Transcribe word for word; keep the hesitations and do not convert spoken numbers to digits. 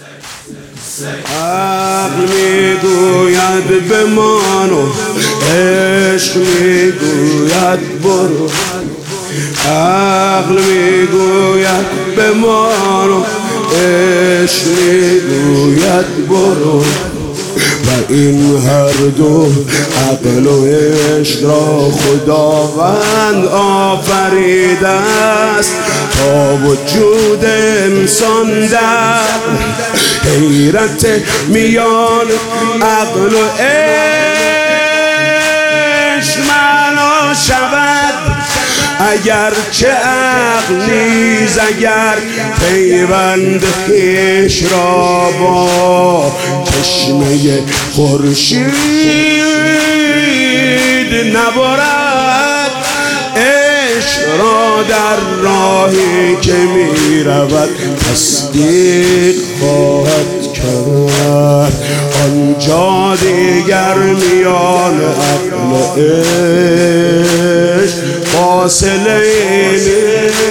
عقل میگوید بمان و عشق میگوید برو، عقل میگوید بمان و عشق میگوید برو، و این هر دو عقل و عشق را خداوند آفریده است تا وجود انسان در حیرت میان عقل و عشق معنا شود. اگر چه عقل نیز اگر پیوند خویش را با چشمه خورشید نبرد، عشق را در راهی که می رود تصدیق خواهد کرد. آنجا دیگر میان عقل و عشق فاصله نیست.